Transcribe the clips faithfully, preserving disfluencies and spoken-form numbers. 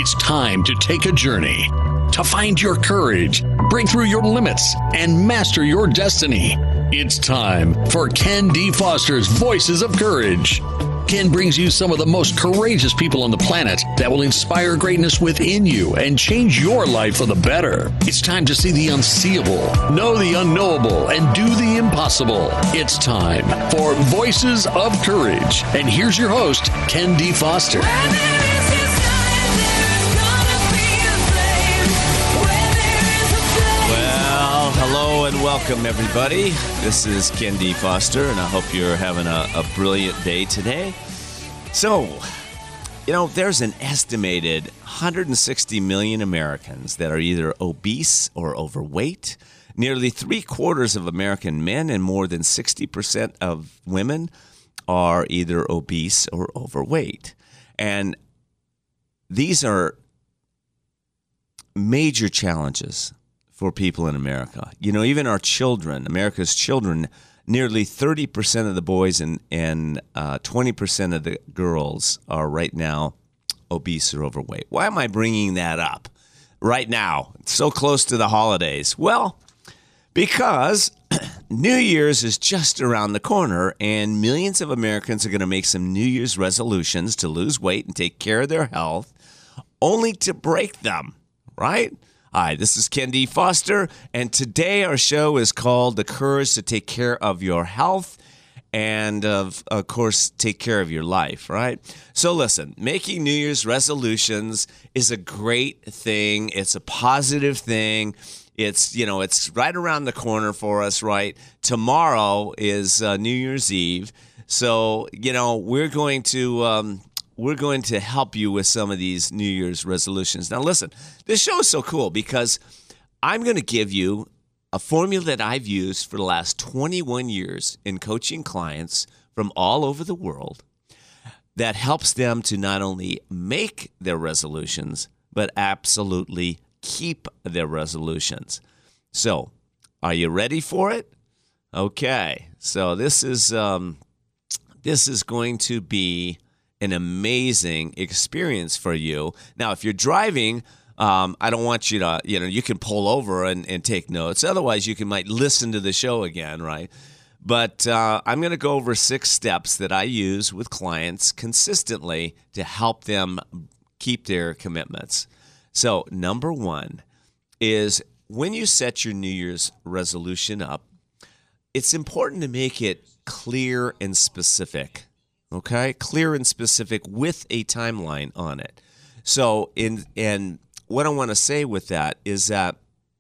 It's time to take a journey, to find your courage, break through your limits, and master your destiny. It's time for Ken D. Foster's Voices of Courage. Ken brings you some of the most courageous people on the planet that will inspire greatness within you and change your life for the better. It's time to see the unseeable, know the unknowable, and do the impossible. It's time for Voices of Courage. And here's your host, Ken D. Foster. Well, hello and welcome, everybody. This is Ken D. Foster, and I hope you're having a, a brilliant day today. So, you know, there's an estimated one hundred sixty million Americans that are either obese or overweight. Nearly three quarters of American men and more than sixty percent of women are either obese or overweight. And these are major challenges for people in America. You know, even our children, America's children, nearly thirty percent of the boys and, and uh, twenty percent of the girls are right now obese or overweight. Why am I bringing that up right now? It's so close to the holidays. Well, because New Year's is just around the corner, and millions of Americans are going to make some New Year's resolutions to lose weight and take care of their health, only to break them, right? Hi, this is Ken D. Foster, and today our show is called The Courage to Take Care of Your Health and, of, of course, take care of your life, right? So listen, making New Year's resolutions is a great thing. It's a positive thing. It's, you know, it's right around the corner for us, right? Tomorrow is uh, New Year's Eve. So, you know, we're going to... Um, We're going to help you with some of these New Year's resolutions. Now, listen, this show is so cool because I'm going to give you a formula that I've used for the last twenty-one years in coaching clients from all over the world that helps them to not only make their resolutions, but absolutely keep their resolutions. So, are you ready for it? Okay, so this is um, this is going to be an amazing experience for you. Now, if you're driving, um, I don't want you to, you know, you can pull over and, and take notes. Otherwise, you can might listen to the show again, right? But uh, I'm going to go over six steps that I use with clients consistently to help them keep their commitments. So, number one is when you set your New Year's resolution up, it's important to make it clear and specific. Okay, clear and specific with a timeline on it. So, in and what I want to say with that is that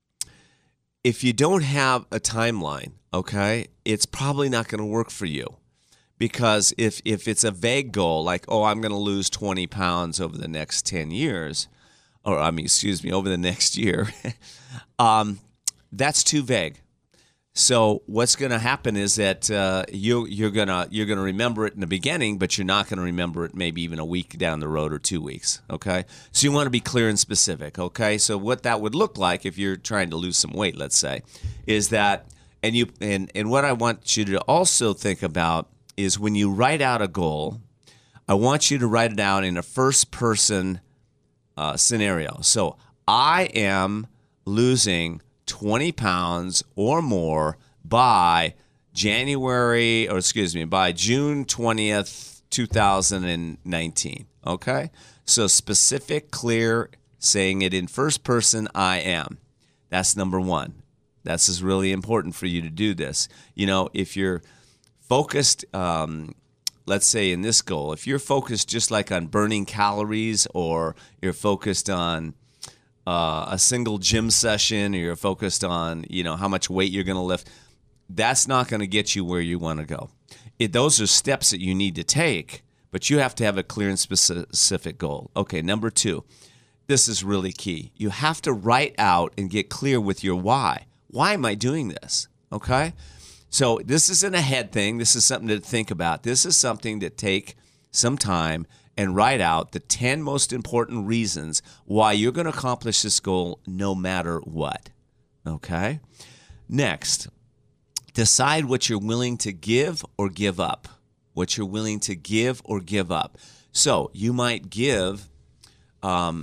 if you don't have a timeline, okay, it's probably not going to work for you. Because if if it's a vague goal, like, oh, I'm going to lose twenty pounds over the next ten years, or I mean, excuse me, over the next year, um, that's too vague. So what's going to happen is that uh, you, you're gonna you're gonna remember it in the beginning, but you're not going to remember it maybe even a week down the road or two weeks. Okay, so you want to be clear and specific. Okay, so what that would look like if you're trying to lose some weight, let's say, is that and you and and what I want you to also think about is when you write out a goal, I want you to write it out in a first person uh, scenario. So I am losing twenty pounds or more by January, or excuse me, by June twentieth, two thousand nineteen. Okay? So specific, clear, saying it in first person, I am. That's number one. This is really important for you to do this. You know, if you're focused, um, let's say in this goal, if you're focused just like on burning calories, or you're focused on Uh, a single gym session, or you're focused on, you know, how much weight you're going to lift, that's not going to get you where you want to go. It, those are steps that you need to take, but you have to have a clear and specific goal. Okay, number two, this is really key. You have to write out and get clear with your why. Why am I doing this? Okay? So this isn't a head thing. This is something to think about. This is something to take some time and write out the ten most important reasons why you're going to accomplish this goal no matter what. Okay? Next, decide what you're willing to give or give up. What you're willing to give or give up. So you might give um,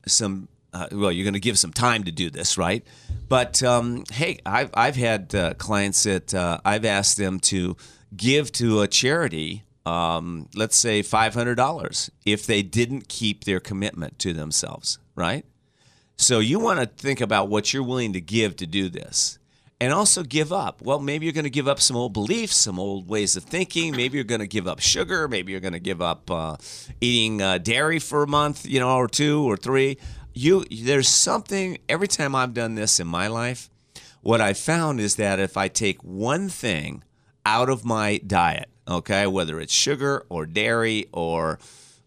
some. Uh, well, you're going to give some time to do this, right? But um, hey, I've I've had uh, clients that uh, I've asked them to give to a charity. Um, let's say five hundred dollars if they didn't keep their commitment to themselves, right? So you want to think about what you're willing to give to do this. And also give up. Well, maybe you're going to give up some old beliefs, some old ways of thinking. Maybe you're going to give up sugar. Maybe you're going to give up uh, eating uh, dairy for a month, you know, or two or three. You, there's something, every time I've done this in my life, what I found is that if I take one thing out of my diet, okay, whether it's sugar or dairy or,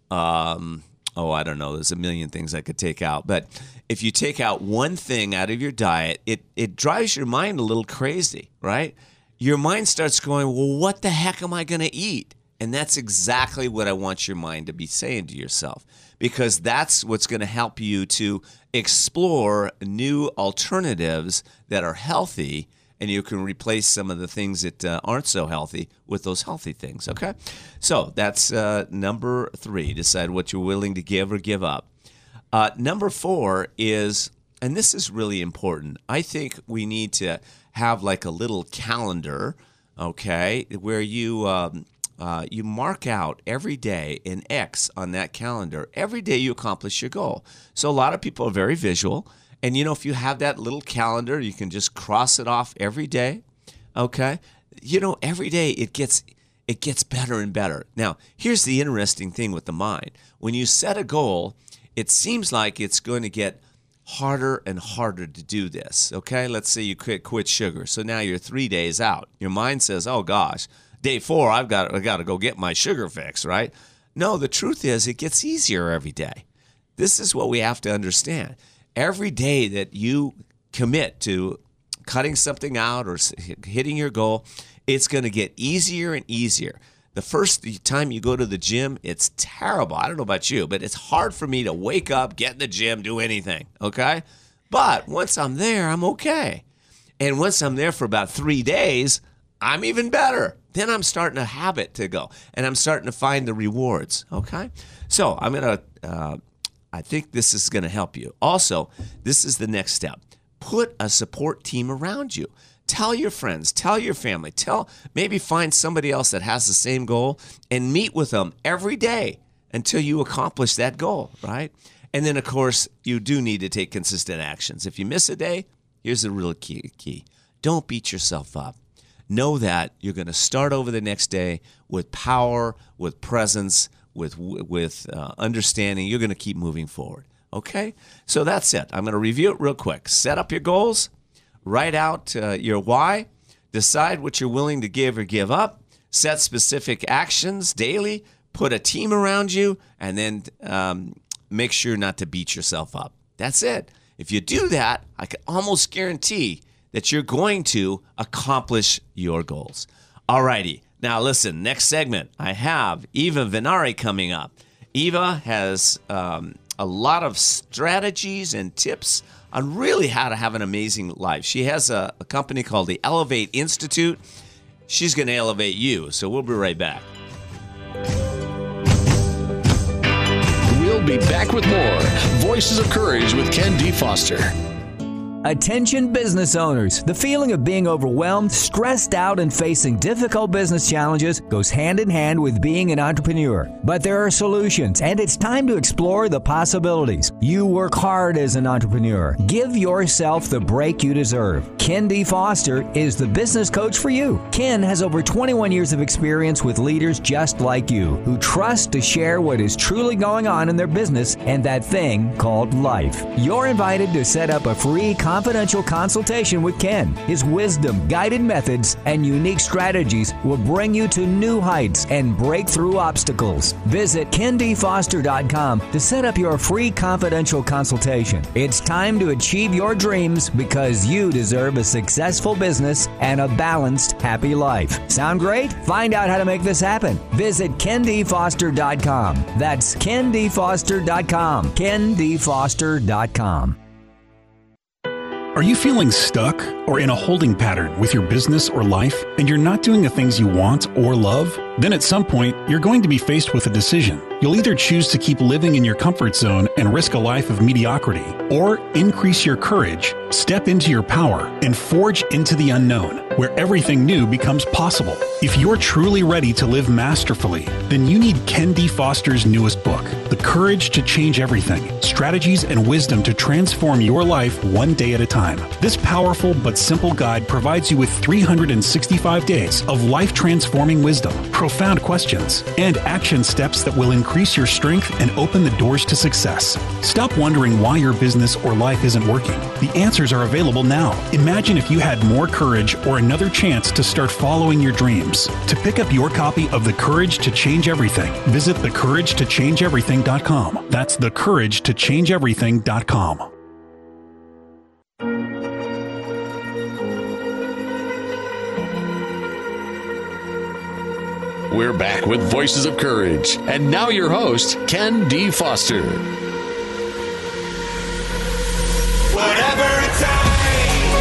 um, oh, I don't know, there's a million things I could take out. But if you take out one thing out of your diet, it, it drives your mind a little crazy, right? Your mind starts going, well, what the heck am I going to eat? And that's exactly what I want your mind to be saying to yourself, because that's what's going to help you to explore new alternatives that are healthy, and you can replace some of the things that uh, aren't so healthy with those healthy things, okay? So that's uh, number three, decide what you're willing to give or give up. Uh, number four is, and this is really important, I think we need to have like a little calendar, okay, where you um, uh, you mark out every day an X on that calendar. Every day you accomplish your goal. So a lot of people are very visual. And, you know, if you have that little calendar, you can just cross it off every day, okay? You know, every day it gets it gets better and better. Now, here's the interesting thing with the mind. When you set a goal, it seems like it's going to get harder and harder to do this, okay? Let's say you quit, quit sugar. So now you're three days out. Your mind says, oh, gosh, day four, I've got, I've got to go get my sugar fix, right? No, the truth is it gets easier every day. This is what we have to understand. Every day that you commit to cutting something out or hitting your goal, it's going to get easier and easier. The first time you go to the gym, it's terrible. I don't know about you, but it's hard for me to wake up, get in the gym, do anything, okay? But once I'm there, I'm okay. And once I'm there for about three days, I'm even better. Then I'm starting a habit to go, and I'm starting to find the rewards, okay? So I'm going to... Uh, I think this is going to help you. Also, this is the next step. Put a support team around you. Tell your friends, tell your family, tell maybe find somebody else that has the same goal and meet with them every day until you accomplish that goal, right? And then, of course, you do need to take consistent actions. If you miss a day, here's the real key. key. Don't beat yourself up. Know that you're going to start over the next day with power, with presence, with with uh, understanding. You're going to keep moving forward, okay? So that's it. I'm going to review it real quick. Set up your goals. Write out uh, your why. Decide what you're willing to give or give up. Set specific actions daily. Put a team around you. And then um, make sure not to beat yourself up. That's it. If you do that, I can almost guarantee that you're going to accomplish your goals. All righty. Now, listen, next segment, I have Eva Venari coming up. Eva has um, a lot of strategies and tips on really how to have an amazing life. She has a, a company called the Elevate Institute. She's going to elevate you, so we'll be right back. We'll be back with more Voices of Courage with Ken D. Foster. Attention business owners. The feeling of being overwhelmed, stressed out, and facing difficult business challenges goes hand in hand with being an entrepreneur. But there are solutions, and it's time to explore the possibilities. You work hard as an entrepreneur. Give yourself the break you deserve. Ken D. Foster is the business coach for you. Ken has over twenty-one years of experience with leaders just like you, who trust to share what is truly going on in their business and that thing called life. You're invited to set up a free confidential consultation with Ken. His wisdom, guided methods, and unique strategies will bring you to new heights and break through obstacles. Visit ken d foster dot com to set up your free confidential consultation. It's time to achieve your dreams because you deserve a successful business and a balanced, happy life. Sound great? Find out how to make this happen. Visit ken d foster dot com. That's ken d foster dot com. ken d foster dot com. Are you feeling stuck or in a holding pattern with your business or life, and you're not doing the things you want or love? Then at some point, you're going to be faced with a decision. You'll either choose to keep living in your comfort zone and risk a life of mediocrity, or increase your courage, step into your power, and forge into the unknown, where everything new becomes possible. If you're truly ready to live masterfully, then you need Ken D. Foster's newest book, The Courage to Change Everything, Strategies and Wisdom to Transform Your Life One Day at a Time. This powerful but simple guide provides you with three hundred sixty-five days of life-transforming wisdom, profound questions, and action steps that will increase your strength and open the doors to success. Stop wondering why your business or life isn't working. The answers are available now. Imagine if you had more courage or another chance to start following your dreams. To pick up your copy of The Courage to Change Everything, visit the courage to change everything dot com. That's the courage to change everything dot com. We're back with Voices of Courage. And now your host, Ken D. Foster. Whatever it takes,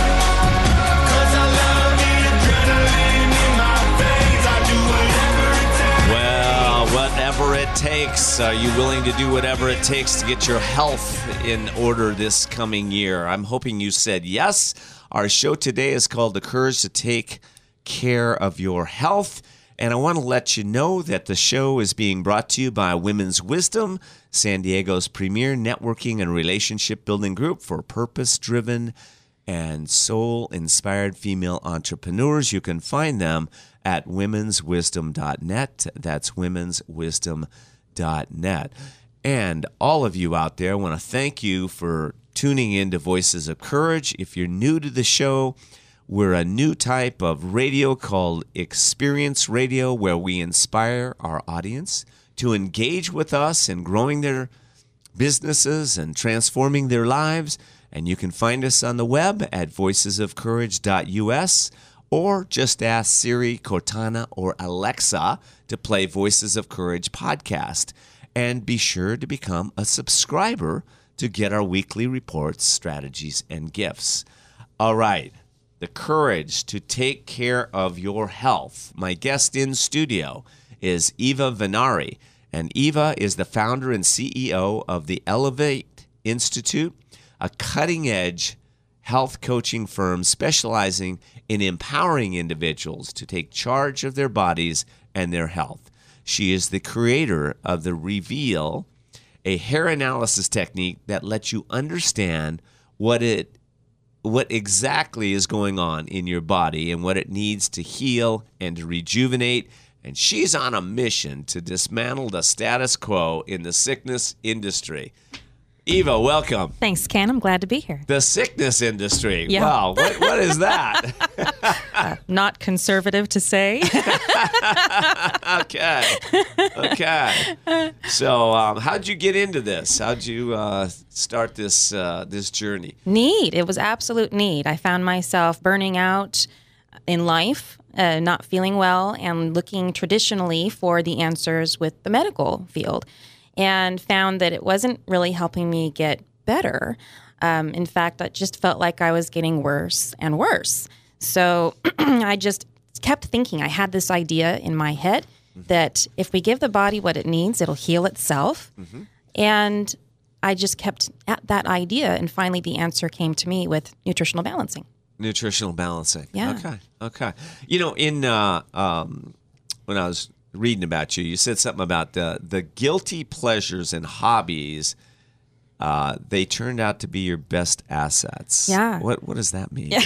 'cause I love the adrenaline in my veins. I do whatever it takes. Well, whatever it takes. Are you willing to do whatever it takes to get your health in order this coming year? I'm hoping you said yes. Our show today is called The Courage to Take Care of Your Health. And I want to let you know that the show is being brought to you by Women's Wisdom, San Diego's premier networking and relationship building group for purpose-driven and soul-inspired female entrepreneurs. You can find them at womens wisdom dot net. That's womens wisdom dot net. And all of you out there, I want to thank you for tuning in to Voices of Courage. If you're new to the show, we're a new type of radio called Experience Radio, where we inspire our audience to engage with us in growing their businesses and transforming their lives. And you can find us on the web at voices of courage dot u s, or just ask Siri, Cortana, or Alexa to play Voices of Courage podcast. And be sure to become a subscriber to get our weekly reports, strategies, and gifts. All right. The courage to take care of your health. My guest in studio is Eva Venari, and Eva is the founder and C E O of the Elevate Institute, a cutting-edge health coaching firm specializing in empowering individuals to take charge of their bodies and their health. She is the creator of the Reveal, a hair analysis technique that lets you understand what it what exactly is going on in your body and what it needs to heal and to rejuvenate. And she's on a mission to dismantle the status quo in the sickness industry. Eva, welcome. Thanks, Ken. I'm glad to be here. The sickness industry. Yeah. Wow. What, what is that? uh, not conservative to say. Okay. Okay. So um, how'd you get into this? How'd you uh, start this uh, this journey? Need. It was absolute need. I found myself burning out in life, uh, not feeling well, and looking traditionally for the answers with the medical field, and found that it wasn't really helping me get better. Um, in fact, I just felt like I was getting worse and worse. So I just kept thinking, I had this idea in my head mm-hmm. that if we give the body what it needs, it'll heal itself. Mm-hmm. And I just kept at that idea, and finally the answer came to me with nutritional balancing. Nutritional balancing. Yeah. Okay. Okay. You know, in uh, um, when I was reading about you, you said something about the the guilty pleasures and hobbies. Uh, they turned out to be your best assets. Yeah. What What does that mean? Yeah.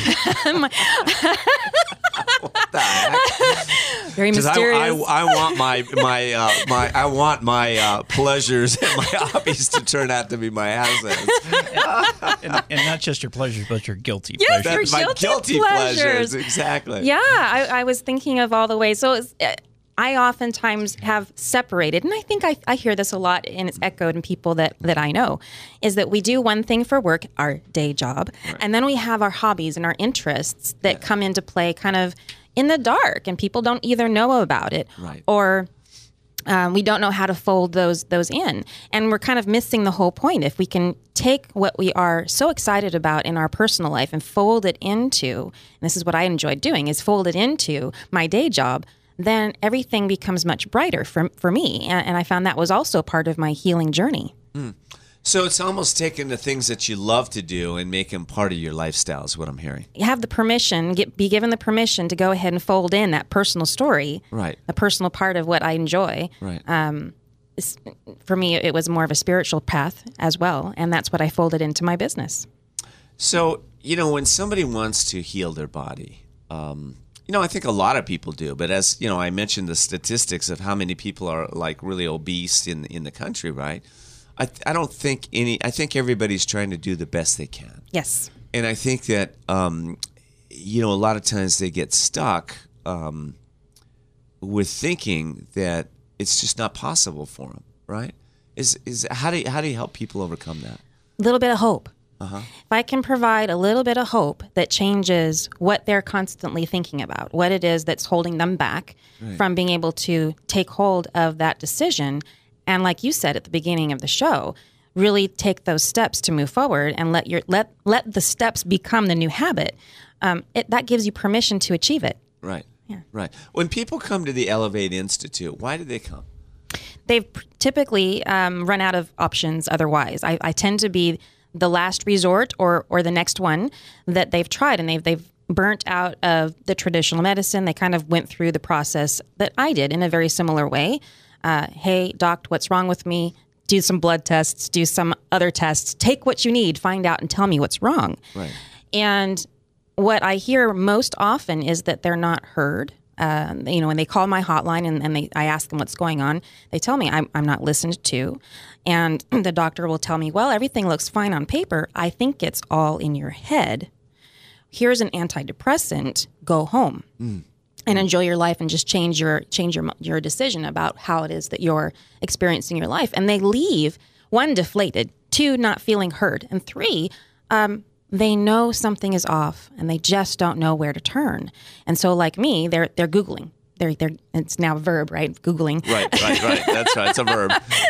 What the heck? Very mysterious. I, I, I want my my uh, my I want my uh, pleasures and my hobbies to turn out to be my assets. and, and not just your pleasures, but your guilty Yes, pleasures. your my guilty guilty pleasures. pleasures. Exactly. Yeah, I, I was thinking of all the ways. So it's, uh, I oftentimes have separated, and I think I, I hear this a lot, and it's echoed in people that, that I know, is that we do one thing for work, our day job, right. and then we have our hobbies and our interests that yeah. come into play kind of in the dark, and people don't either know about it right. or Um, we don't know how to fold those those in, and we're kind of missing the whole point. If we can take what we are so excited about in our personal life and fold it into, and this is what I enjoyed doing, is fold it into my day job, then everything becomes much brighter for for me. And, and I found that was also part of my healing journey. Mm. So it's almost taking the things that you love to do and make them part of your lifestyle is what I'm hearing. You have the permission, get, be given the permission to go ahead and fold in that personal story, Right. a personal part of what I enjoy. Right. Um, it's- for me, it was more of a spiritual path as well, and that's what I folded into my business. So, you know, when somebody wants to heal their body, um, you know, I think a lot of people do. But as, you know, I mentioned the statistics of how many people are like really obese in in the country, right? I I don't think any, I think everybody's trying to do the best they can. Yes. And I think that, um, you know, a lot of times they get stuck um, with thinking that it's just not possible for them, right? Is is how do you, how do you help people overcome that? A little bit of hope. Uh-huh. If I can provide a little bit of hope that changes what they're constantly thinking about, what it is that's holding them back Right. from being able to take hold of that decision, and like you said at the beginning of the show, really take those steps to move forward and let your let let the steps become the new habit. Um, it, that gives you permission to achieve it. Right. Yeah. Right. When people come to the Elevate Institute, why do they come? They've p- typically um, run out of options otherwise. I, I tend to be the last resort or or the next one that they've tried, and they've they've burnt out of the traditional medicine. They kind of went through the process that I did in a very similar way. Uh, hey, doc, what's wrong with me? Do some blood tests, do some other tests, take what you need, find out and tell me what's wrong. Right. And what I hear most often is that they're not heard. Uh, you know, when they call my hotline and, and they, I ask them what's going on, they tell me I'm, I'm not listened to. And the doctor will tell me, well, everything looks fine on paper. I think it's all in your head. Here's an antidepressant. Go home Mm. and enjoy your life and just change your change your your decision about how it is that you're experiencing your life. And they leave, one, deflated, two, not feeling heard, and three, um, they know something is off and they just don't know where to turn. And so, like me, they're they're Googling. They're they're it's now a verb, right? Googling. Right, right, right. That's right. It's a verb.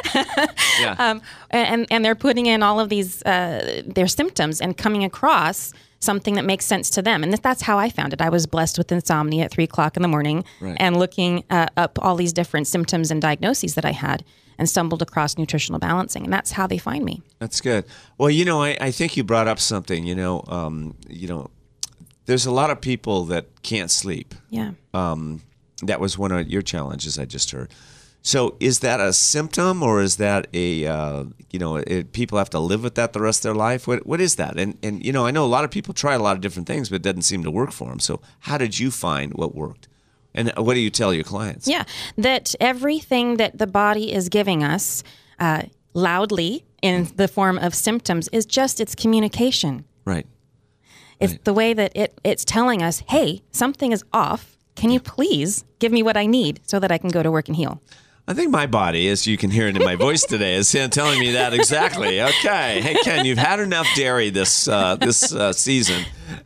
Yeah. Um, and and they're putting in all of these uh, their symptoms and coming across something that makes sense to them. And that's how I found it. I was blessed with insomnia at three o'clock in the morning, Right. and looking uh, up all these different symptoms and diagnoses that I had, and stumbled across nutritional balancing. And that's how they find me. That's good. Well, you know, I, I think you brought up something, you know, um, you know, there's a lot of people that can't sleep. Yeah. Um, that was one of your challenges I just heard. So is that a symptom, or is that a, uh, you know, it, people have to live with that the rest of their life? What What is that? And, and, you know, I know a lot of people try a lot of different things, but it doesn't seem to work for them. So how did you find what worked? And what do you tell your clients? Yeah, that everything that the body is giving us uh, loudly in the form of symptoms is just its communication. Right. It's Right. the way that it it's telling us, hey, something is off. Can you please give me what I need so that I can go to work and heal? I think my body, as you can hear it in my voice today, is telling me that exactly. Okay, hey Ken, you've had enough dairy this uh, this uh, season.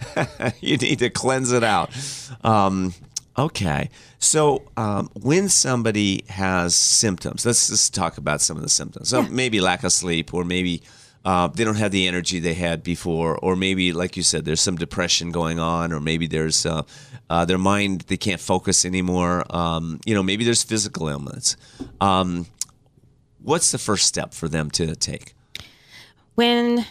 You need to cleanse it out. Um, okay, so um, when somebody has symptoms, let's just talk about some of the symptoms. So maybe lack of sleep, or maybe uh, they don't have the energy they had before, or maybe, like you said, there's some depression going on, or maybe there's uh, uh, their mind, they can't focus anymore. Um, you know, maybe there's physical ailments. Um, what's the first step for them to take? When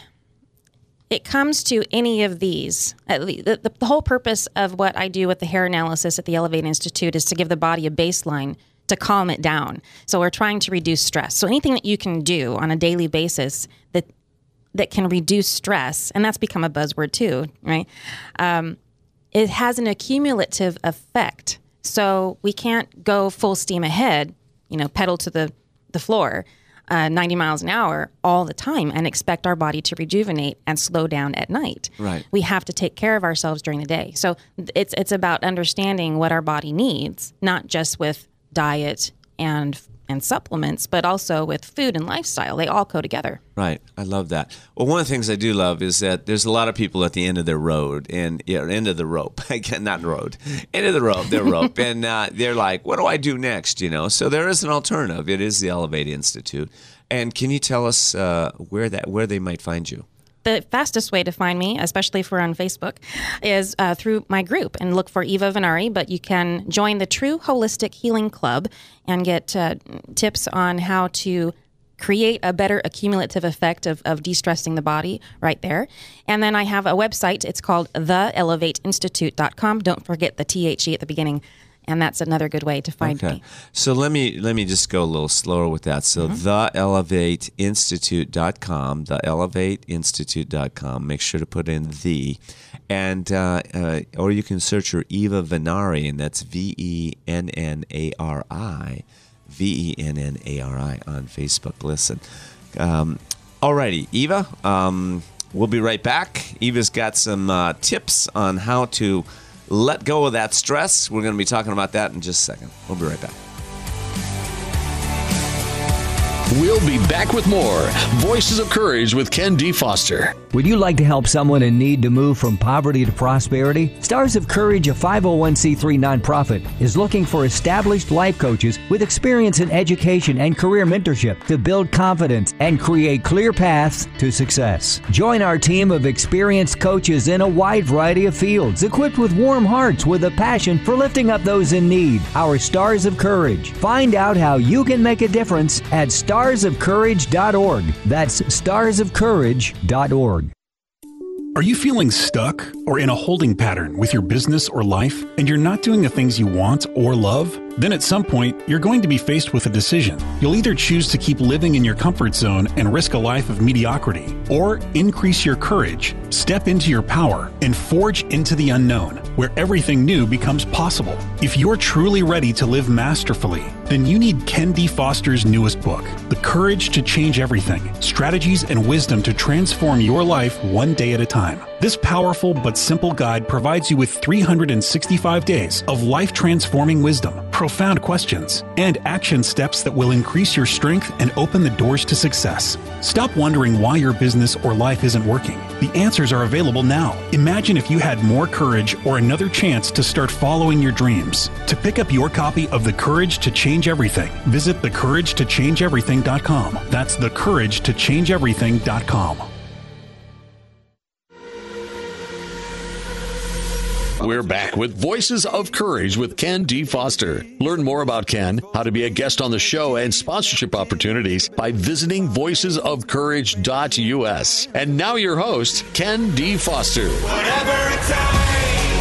it comes to any of these, at least, the, the, the whole purpose of what I do with the hair analysis at the Elevate Institute is to give the body a baseline to calm it down. So we're trying to reduce stress. So anything that you can do on a daily basis that that can reduce stress, and that's become a buzzword too, right? Um, it has an accumulative effect. So we can't go full steam ahead, you know, pedal to the, the floor, uh, ninety miles an hour all the time and expect our body to rejuvenate and slow down at night. Right. We have to take care of ourselves during the day. So it's it's about understanding what our body needs, not just with diet and and supplements, but also with food and lifestyle. They all go together. Right. I love that. Well, one of the things I do love is that there's a lot of people at the end of their road and yeah, end of the rope. Not road. End of the rope, their rope. And uh, they're like, what do I do next? You know, so there is an alternative. It is the Elevate Institute. And can you tell us uh, where that where they might find you? The fastest way to find me, especially if we're on Facebook, is uh, through my group and look for Eva Venari. But you can join the True Holistic Healing Club and get uh, tips on how to create a better accumulative effect of, of de-stressing the body right there. And then I have a website. It's called the elevate institute dot com. Don't forget the T H E at the beginning. And that's another good way to find okay. me. So let me let me just go a little slower with that. So mm-hmm. the elevate institute dot com, the elevate institute dot com. Make sure to put in the, and uh, uh, or you can search for Eva Venari, and that's V E N N A R I, V E N N A R I on Facebook. Listen, um, alrighty, Eva. Um, we'll be right back. Eva's got some uh, tips on how to let go of that stress. We're going to be talking about that in just a second. We'll be right back. We'll be back with more Voices of Courage with Ken D. Foster. Would you like to help someone in need to move from poverty to prosperity? Stars of Courage, a five oh one c three nonprofit, is looking for established life coaches with experience in education and career mentorship to build confidence and create clear paths to success. Join our team of experienced coaches in a wide variety of fields, equipped with warm hearts with a passion for lifting up those in need. Our Stars of Courage. Find out how you can make a difference at stars of courage dot org. That's stars of courage dot org. Are you feeling stuck or in a holding pattern with your business or life, and you're not doing the things you want or love? Then at some point, you're going to be faced with a decision. You'll either choose to keep living in your comfort zone and risk a life of mediocrity, or increase your courage, step into your power, and forge into the unknown, where everything new becomes possible. If you're truly ready to live masterfully, then you need Ken D. Foster's newest book, The Courage to Change Everything, Strategies and Wisdom to Transform Your Life One Day at a Time. This powerful but simple guide provides you with three hundred sixty-five days of life-transforming wisdom, profound questions, and action steps that will increase your strength and open the doors to success. Stop wondering why your business or life isn't working. The answers are available now. Imagine if you had more courage or another chance to start following your dreams. To pick up your copy of The Courage to Change Everything, visit the courage to change everything dot com. That's the courage to change everything dot com. We're back with Voices of Courage with Ken D. Foster. Learn more about Ken, how to be a guest on the show, and sponsorship opportunities by visiting voices of courage dot u s. And now your host, Ken D. Foster. Whatever it takes,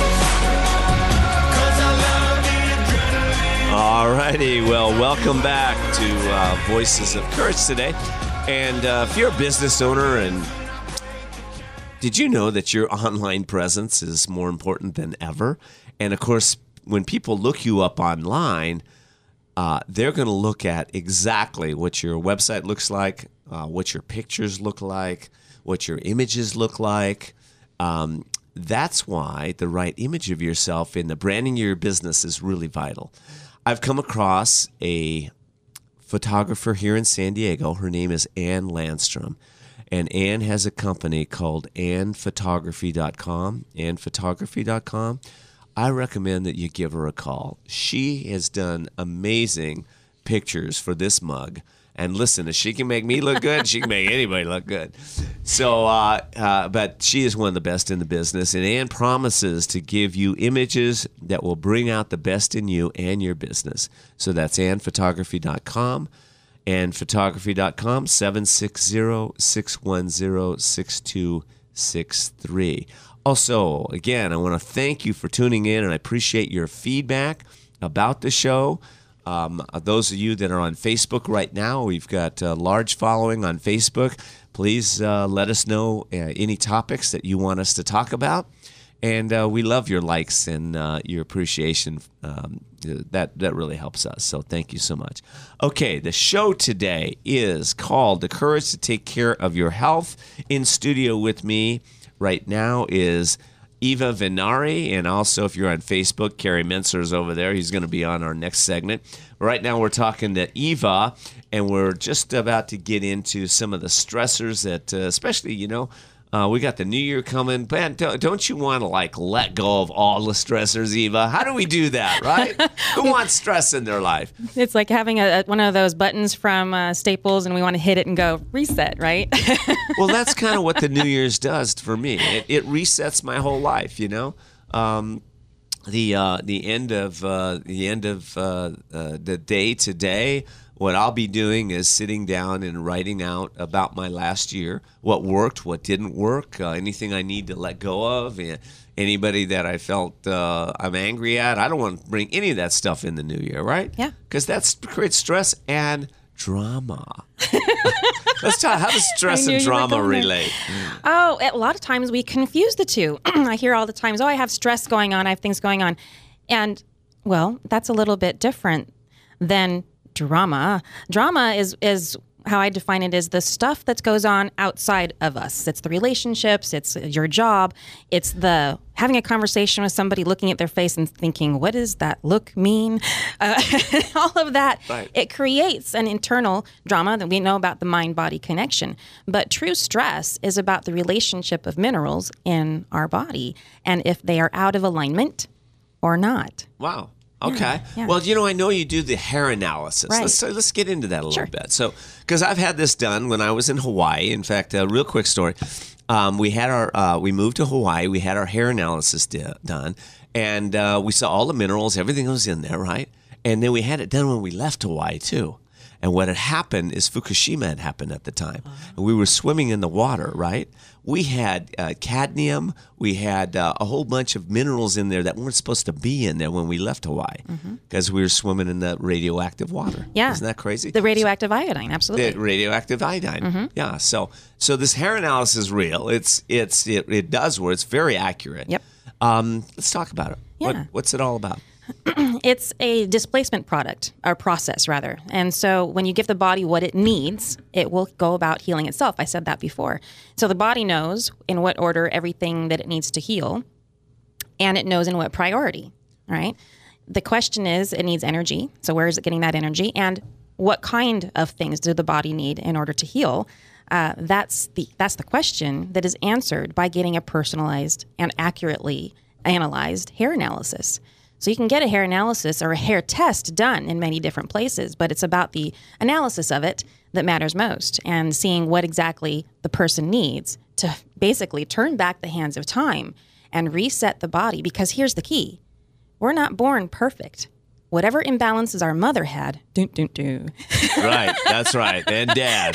'cause I love the adrenaline. All righty. Well, welcome back to uh, Voices of Courage today. And uh, if you're a business owner, and did you know that your online presence is more important than ever? And of course, when people look you up online, uh, they're going to look at exactly what your website looks like, uh, what your pictures look like, what your images look like. Um, that's why the right image of yourself in the branding of your business is really vital. I've come across a photographer here in San Diego. Her name is Ann Landstrom. And Ann has a company called ann photography dot com, ann photography dot com. I recommend that you give her a call. She has done amazing pictures for this mug. And listen, if she can make me look good, she can make anybody look good. So, uh, uh, but she is one of the best in the business. And Ann promises to give you images that will bring out the best in you and your business. So that's ann photography dot com. And photography dot com, seven six zero, six one zero, six two six three. Also, again, I want to thank you for tuning in, and I appreciate your feedback about the show. Um, those of you that are on Facebook right now, we've got a large following on Facebook. Please uh, let us know uh, any topics that you want us to talk about. And uh, we love your likes and uh, your appreciation. Um, that that really helps us. So thank you so much. Okay, the show today is called The Courage to Take Care of Your Health. In studio with me right now is Eva Venari, and also if you're on Facebook, Kerry Menser's over there. He's going to be on our next segment. Right now we're talking to Eva, and we're just about to get into some of the stressors that, uh, especially, you know, uh, we got the new year coming. Man, don't, don't you want to, like, let go of all the stressors, Eva? How do we do that, right? Who wants stress in their life? It's like having a, one of those buttons from uh, Staples, and we want to hit it and go reset, right? Well, that's kind of what the New Year's does for me. It, it resets my whole life, you know. Um, the uh, the end of uh, the end of uh, uh, the day today. What I'll be doing is sitting down and writing out about my last year, what worked, what didn't work, uh, anything I need to let go of, and anybody that I felt uh, I'm angry at. I don't want to bring any of that stuff in the new year, right? Yeah. Because that creates stress and drama. Let's talk. How does stress I knew and you were drama going there. relate? Oh, a lot of times we confuse the two. I hear all the times, oh, I have stress going on, I have things going on. And, well, that's a little bit different than drama. Drama is is how I define it is the stuff that goes on outside of us. It's the relationships, it's your job, it's the having a conversation with somebody, looking at their face and thinking, what does that look mean? Uh, all of that. Right. It creates an internal drama that we know about the mind-body connection. But true stress is about the relationship of minerals in our body and if they are out of alignment or not. Wow. Okay. yeah. Well, you know, I know you do the hair analysis. Right. Let's so let's get into that a Sure. little bit. So, because I've had this done when I was in Hawaii. In fact, a real quick story. Um, we had our uh, we moved to Hawaii. We had our hair analysis di- done, and uh, we saw all the minerals. Everything was in there, right? And then we had it done when we left Hawaii too. And what had happened is Fukushima had happened at the time. And we were swimming in the water, right? We had uh, cadmium. We had uh, a whole bunch of minerals in there that weren't supposed to be in there when we left Hawaii because we were swimming in the radioactive water. Yeah. Isn't that crazy? The radioactive iodine, absolutely. The radioactive iodine. Yeah. So so this hair analysis is real. It's it's it, it does work. It's very accurate. Yep. Um, let's talk about it. What, Yeah. what's it all about? It's a displacement product, or process rather. And so when you give the body what it needs, it will go about healing itself. I said that before. So the body knows in what order everything that it needs to heal, and it knows in what priority, right? The question is, it needs energy. So where is it getting that energy? And what kind of things do the body need in order to heal? Uh, that's the that's the question that is answered by getting a personalized and accurately analyzed hair analysis. So you can get a hair analysis or a hair test done in many different places, but it's about the analysis of it that matters most and seeing what exactly the person needs to basically turn back the hands of time and reset the body. Because here's the key. We're not born perfect. Whatever imbalances our mother had, doo, doo, doo. Right. That's right. And dad.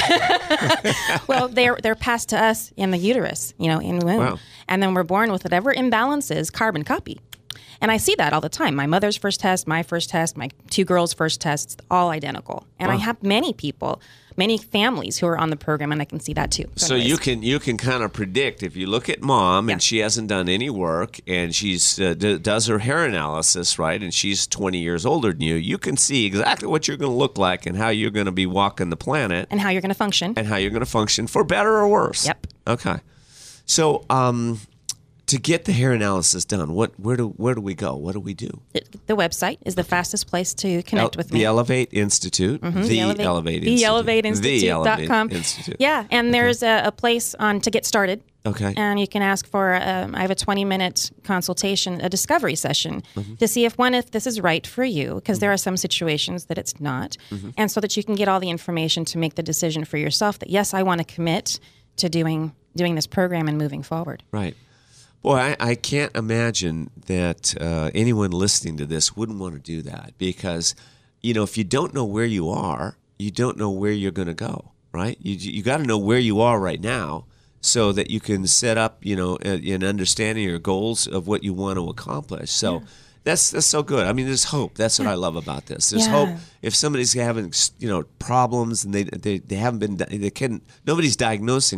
Well, they're they're passed to us in the uterus, you know, in the womb. Wow. And then we're born with whatever imbalances, carbon copy. And I see that all the time. My mother's first test, my first test, my two girls' first tests, all identical. And I have many people, many families who are on the program, and I can see that too. So anyways. you can you can kind of predict if you look at mom and Yeah. she hasn't done any work and she's uh, d- does her hair analysis, right, and she's twenty years older than you, you can see exactly what you're going to look like and how you're going to be walking the planet And how you're going to function. and how you're going to function for better or worse. Yep. Okay. So um, to get the hair analysis done, what where do where do we go? What do we do? The website is the fastest place to connect El- with the me. Elevate Institute. Mhm, The, Elevate, Institute. The elevate The institute dot Elevate com. Institute. Yeah, and there's a, a place on to get started. Okay. And you can ask for, um, I have a twenty minute consultation, a discovery session Mm-hmm. to see if one, if this is right for you, because there are some situations that it's not. Mm-hmm. And so that you can get all the information to make the decision for yourself that, yes, I want to commit to doing doing this program and moving forward. Right. Boy, I, I can't imagine that uh, anyone listening to this wouldn't want to do that because, you know, if you don't know where you are, you don't know where you're going to go, right? You you got to know where you are right now so that you can set up, you know, an understanding your goals of what you want to accomplish. So that's that's so good. I mean, there's hope. That's what I love about this. There's Yeah. hope. If somebody's having, you know, problems and they they, they haven't been, they can nobody's diagnosing it.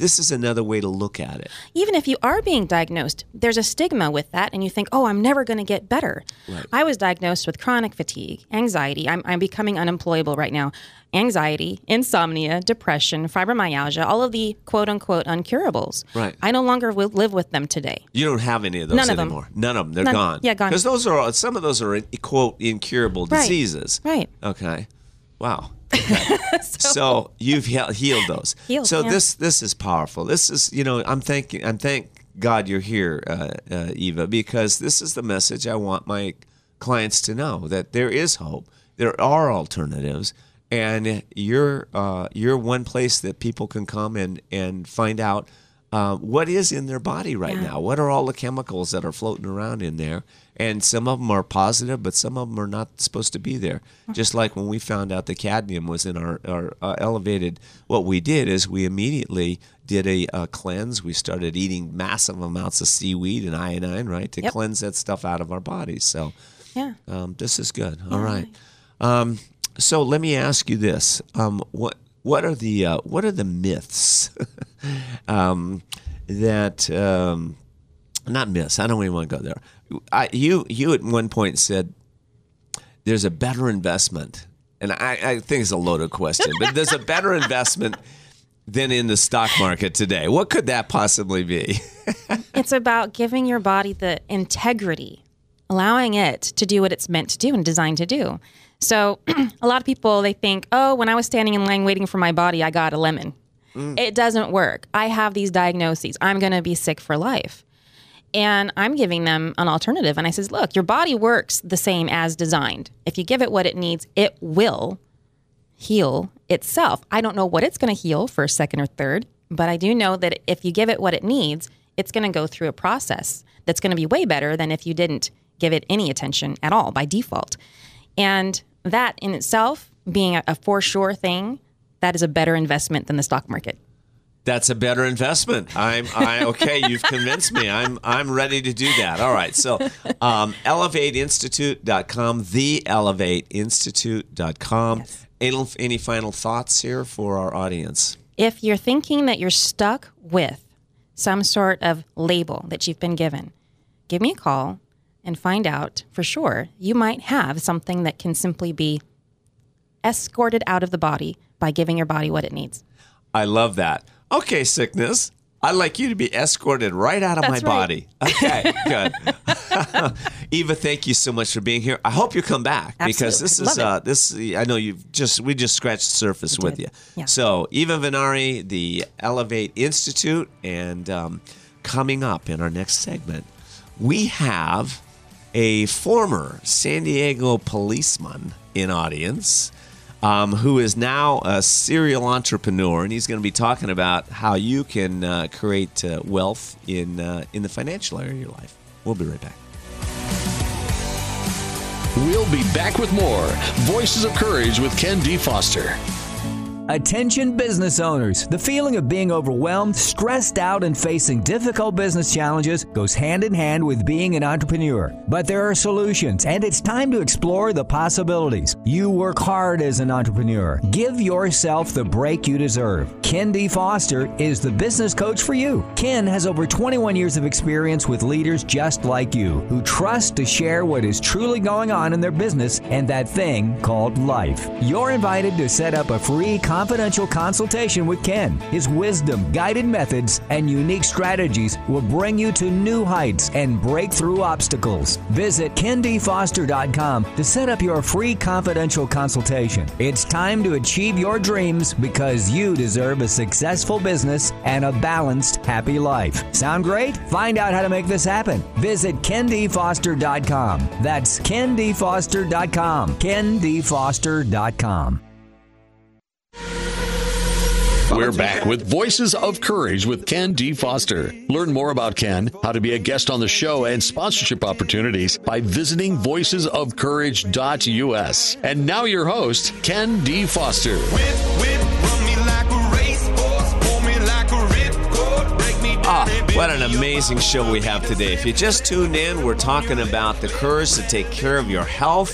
this is another way to look at it. Even if you are being diagnosed, there's a stigma with that, and you think, oh, I'm never going to get better. Right. I was diagnosed with chronic fatigue, anxiety. I'm, I'm becoming unemployable right now. Anxiety, insomnia, depression, fibromyalgia, all of the quote-unquote uncurables. Right. I no longer will live with them today. You don't have any of those None of them. anymore. None of them. They're None. gone. Yeah, gone. Because those are some of those are quote incurable Right. diseases. Right. Okay. Wow. Okay. so, so you've he- healed those. Healed, so yeah. this this is powerful. This is you know I'm thanking I'm thank God you're here, uh, uh, Eva, because this is the message I want my clients to know, that there is hope. There are alternatives. And you're uh, you're one place that people can come and, and find out uh, what is in their body right Yeah. now. What are all the chemicals that are floating around in there? And some of them are positive, but some of them are not supposed to be there. Just like when we found out the cadmium was in our, our uh, elevated, what we did is we immediately did a uh, cleanse. We started eating massive amounts of seaweed and iodine, right, to Yep. cleanse that stuff out of our bodies. So Yeah. um, this is good. All right. Um, So let me ask you this: um, what what are the uh, what are the myths um, that um, not myths? I don't even want to go there. I, you you at one point said there's a better investment, and I, I think it's a loaded question, but there's a better investment than in the stock market today. What could that possibly be? It's about giving your body the integrity, allowing it to do what it's meant to do and designed to do. So a lot of people, they think, oh, when I was standing in line waiting for my body, I got a lemon. Mm. It doesn't work. I have these diagnoses. I'm going to be sick for life. And I'm giving them an alternative. And I says, look, your body works the same as designed. If you give it what it needs, it will heal itself. I don't know what it's going to heal first, second, or third, but I do know that if you give it what it needs, it's going to go through a process that's going to be way better than if you didn't give it any attention at all by default. And that in itself, being a, a for sure thing, that is a better investment than the stock market. That's a better investment. I'm I okay, you've convinced me. I'm I'm ready to do that. All right. So um, elevate institute dot com, the elevate institute dot com. Yes. Any, any final thoughts here for our audience? If you're thinking that you're stuck with some sort of label that you've been given, give me a call and find out for sure. You might have something that can simply be escorted out of the body by giving your body what it needs. I love that. Okay, sickness. I'd like you to be escorted right out of That's my right. body. Okay, good. Eva, thank you so much for being here. I hope you come back because this is Absolutely. uh, this. I know you've just we just scratched the surface We with did. you. Yeah. So Eva Venari, the Elevate Institute, and um, coming up in our next segment, we have a former San Diego policeman in audience. Um, who is now a serial entrepreneur, and he's going to be talking about how you can uh, create uh, wealth in uh, in the financial area of your life. We'll be right back. We'll be back with more Voices of Courage with Ken D. Foster. Attention business owners. The feeling of being overwhelmed, stressed out, and facing difficult business challenges goes hand in hand with being an entrepreneur. But there are solutions, and it's time to explore the possibilities. You work hard as an entrepreneur. Give yourself the break you deserve. Ken D. Foster is the business coach for you. Ken has over twenty-one years of experience with leaders just like you, who trust to share what is truly going on in their business and that thing called life. You're invited to set up a free confidential consultation with Ken. His wisdom, guided methods, and unique strategies will bring you to new heights and break through obstacles. Visit ken d foster dot com to set up your free confidential consultation. It's time to achieve your dreams because you deserve a successful business and a balanced, happy life. Sound great? Find out how to make this happen. Visit ken d foster dot com. That's ken d foster dot com. ken d foster dot com. We're back with Voices of Courage with Ken D. Foster. Learn more about Ken, how to be a guest on the show, and sponsorship opportunities by visiting voices of courage dot u s. And now your host, Ken D. Foster. Whip, whip, run me like a racehorse, pull me like a ripcord, break me down Ah, and what bend an me amazing over. show we have today. If you just tuned in, we're talking about the courage to take care of your health.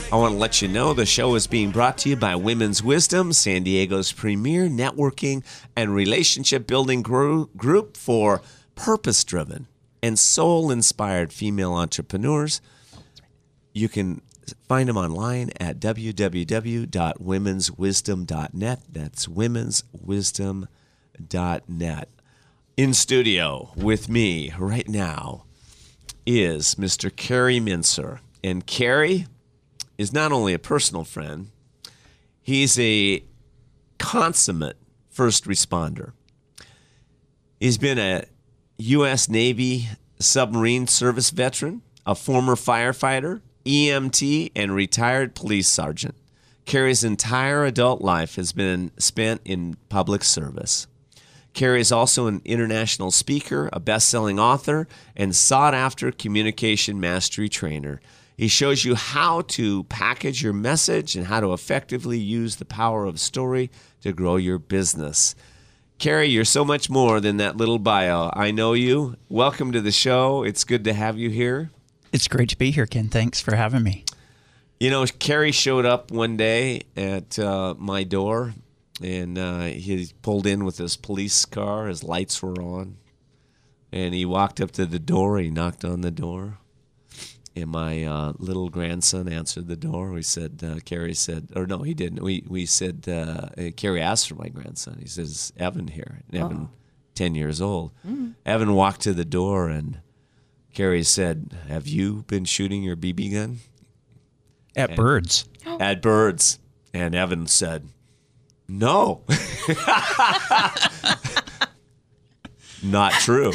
I want to let you know the show is being brought to you by Women's Wisdom, San Diego's premier networking and relationship building gro- group for purpose-driven and soul-inspired female entrepreneurs. You can find them online at w w w dot women's wisdom dot net. That's women's wisdom dot net. In studio with me right now is Mister Kerry Mincer. And Kerry is not only a personal friend, he's a consummate first responder. He's been a U S Navy submarine service veteran, a former firefighter, E M T, and retired police sergeant. Kerry's entire adult life has been spent in public service. Kerry is also an international speaker, a best-selling author, and sought-after communication mastery trainer. He shows you how to package your message and how to effectively use the power of story to grow your business. Kerry, you're so much more than that little bio. I know you. Welcome to the show. It's good to have you here. It's great to be here, Ken. Thanks for having me. You know, Kerry showed up one day at uh, my door, and uh, he pulled in with his police car. His lights were on. And he walked up to the door. He knocked on the door. And my uh, little grandson answered the door. We said, uh, Kerry said, or no, he didn't. We we said, uh, Kerry asked for my grandson. He says, Evan here. And Evan, oh. ten years old. Mm. Evan walked to the door, and Kerry said, have you been shooting your B B gun? At and, birds. At birds. And Evan said, no. Not true.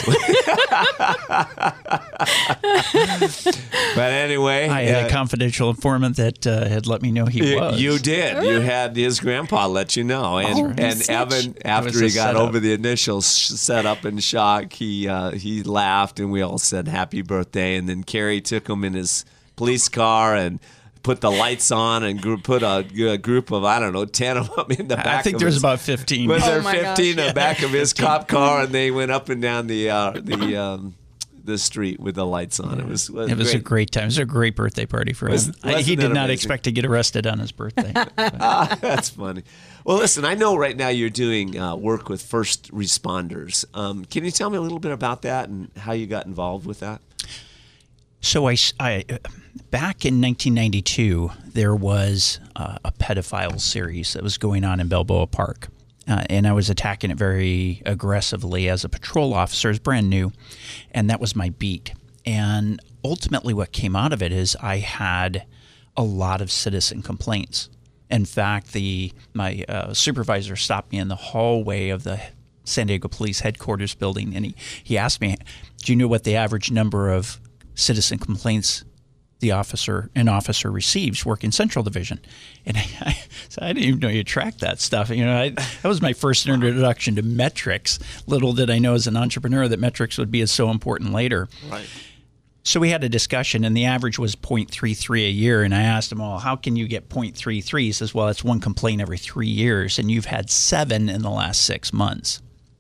But anyway. I had uh, a confidential informant that uh, had let me know he was. You did. You had his grandpa let you know. And, Oh, and such- Evan, after was a he got setup. over the initial sh- setup and shock, he uh, he laughed, and we all said happy birthday. And then Kerry took him in his police car and put the lights on and gr- put a, a group of, I don't know, ten of them in the back I think of there's his, about fifteen. Was there Oh my gosh. fifteen in the back of his cop car, and they went up and down the uh, the um, the street with the lights on. It was, was It was great. a great time. It was a great birthday party for Was- him. I, wasn't he that did not amazing? expect to get arrested on his birthday. That's funny. Well, listen, I know right now you're doing uh, work with first responders. Um, can you tell me a little bit about that and how you got involved with that? So I, I- back in nineteen ninety-two, there was uh, a pedophile series that was going on in Balboa Park. Uh, and I was attacking it very aggressively as a patrol officer. It was brand new, and that was my beat. And ultimately what came out of it is I had a lot of citizen complaints. In fact, the my uh, supervisor stopped me in the hallway of the San Diego Police Headquarters building, and he, he asked me, do you know what the average number of citizen complaints the officer an officer receives working Central Division? And I, I, so I didn't even know you tracked that stuff. You know, I, that was my first introduction to metrics. Little did I know as an entrepreneur that metrics would be so important later. Right. So we had a discussion, and the average was zero point three three a year. And I asked him, well, how can you get zero point three three? He says, well, it's one complaint every three years, and you've had seven in the last six months.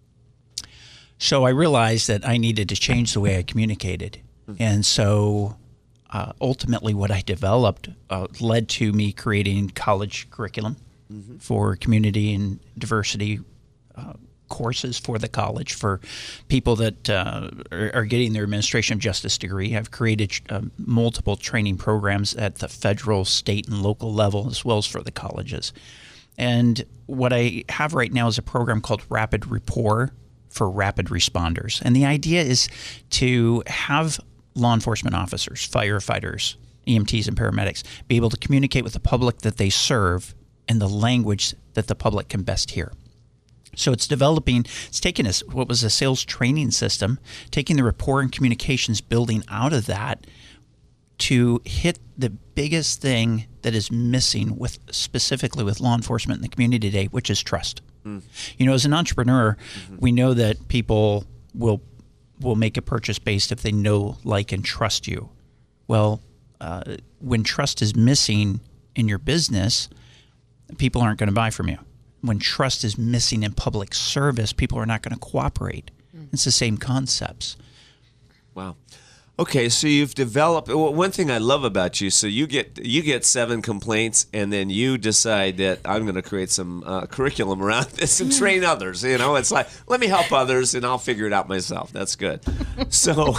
So I realized that I needed to change the way I communicated. And so uh, ultimately what I developed uh, led to me creating college curriculum mm-hmm. for community and diversity uh, courses for the college for people that uh, are, are getting their administration of justice degree. I've created uh, multiple training programs at the federal, state, and local level, as well as for the colleges. And what I have right now is a program called Rapid Rapport for rapid responders. And the idea is to have law enforcement officers, firefighters, E M Ts, and paramedics be able to communicate with the public that they serve in the language that the public can best hear. So it's developing, it's taking us what was a sales training system, taking the rapport and communications building out of that to hit the biggest thing that is missing with specifically with law enforcement in the community today, which is trust. Mm. You know, as an entrepreneur, mm-hmm. we know that people will will make a purchase based if they know, like, and trust you. Well, uh, when trust is missing in your business, people aren't going to buy from you. When trust is missing in public service, people are not going to cooperate. Mm. It's the same concepts. Wow. Okay, so you've developed. Well, one thing I love about you, so you get you get seven complaints, and then you decide that I'm going to create some uh, curriculum around this and train others. You know, it's like, let me help others, and I'll figure it out myself. That's good. So,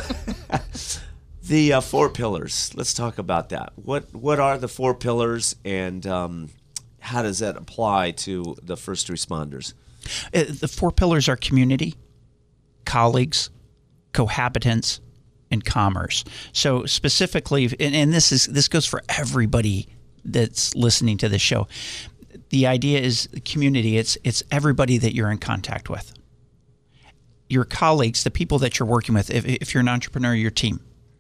the uh, four pillars. Let's talk about that. What what are the four pillars, and um, how does that apply to the first responders? Uh, the four pillars are community, colleagues, cohabitants, and commerce. So specifically, and, and this is this goes for everybody that's listening to this show. The idea is community. It's it's everybody that you're in contact with. Your colleagues, the people that you're working with. If, if you're an entrepreneur, your team.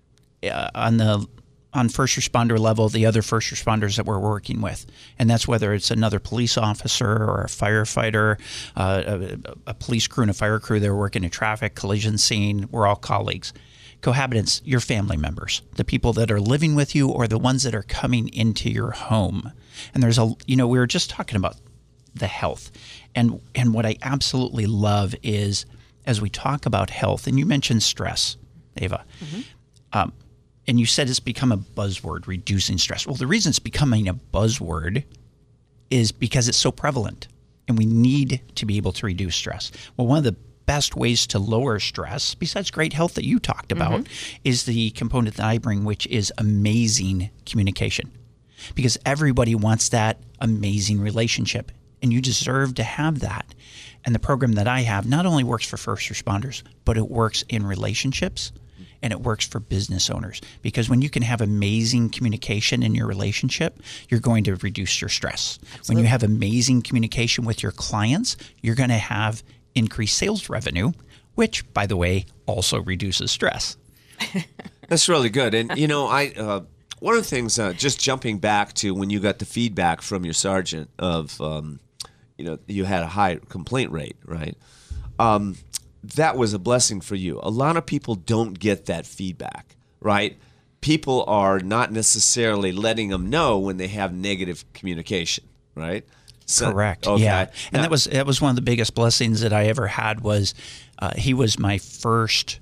Uh, on the on first responder level, the other first responders that we're working with, and that's whether it's another police officer or a firefighter, uh, a, a police crew and a fire crew. They're working a traffic collision scene. We're all colleagues. Cohabitants, your family members, the people that are living with you or the ones that are coming into your home. And there's a, you know, we were just talking about the health. And and what I absolutely love is, as we talk about health, and you mentioned stress, Ava, mm-hmm. um, and you said it's become a buzzword, reducing stress. Well, the reason it's becoming a buzzword is because it's so prevalent, and we need to be able to reduce stress. Well, one of the best ways to lower stress, besides great health that you talked about, mm-hmm. is the component that I bring, which is amazing communication. Because everybody wants that amazing relationship, and you deserve to have that. And the program that I have not only works for first responders, but it works in relationships, and it works for business owners. Because when you can have amazing communication in your relationship, you're going to reduce your stress. Absolutely. When you have amazing communication with your clients, you're going to have increased sales revenue, which, by the way, also reduces stress. That's really good. And, you know, I uh, one of the things, uh, just jumping back to when you got the feedback from your sergeant of, um, you know, you had a high complaint rate, right? Um, that was a blessing for you. A lot of people don't get that feedback, right? People are not necessarily letting them know when they have negative communication, right? So, correct. Okay. Yeah, and now, that was that was one of the biggest blessings that I ever had. Was uh, he was my first,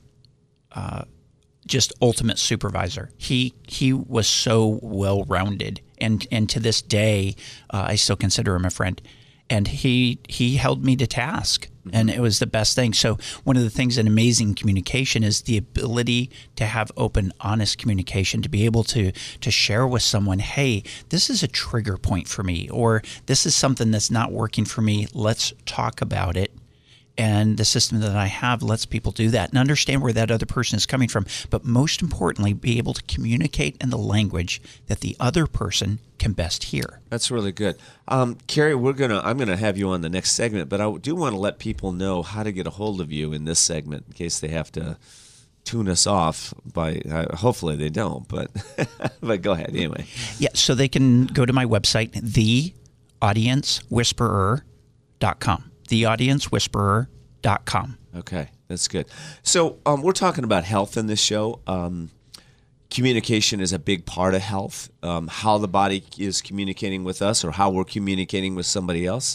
uh, just ultimate supervisor. He he was so well rounded, and and to this day, uh, I still consider him a friend. And he he held me to task, and it was the best thing. So one of the things in amazing communication is the ability to have open, honest communication, to be able to to share with someone, hey, this is a trigger point for me, or this is something that's not working for me. Let's talk about it. And the system that I have lets people do that and understand where that other person is coming from. But most importantly, be able to communicate in the language that the other person can best hear. That's really good. Um, Carrie, we're gonna I'm gonna have you on the next segment, but I do want to let people know how to get a hold of you in this segment in case they have to tune us off. By uh, hopefully they don't, but but go ahead anyway. Yeah, so they can go to my website, the audience whisperer dot com. the audience whisperer dot com. Okay, that's good. So um, we're talking about health in this show. Um, communication is a big part of health. Um, how the body is communicating with us, or how we're communicating with somebody else.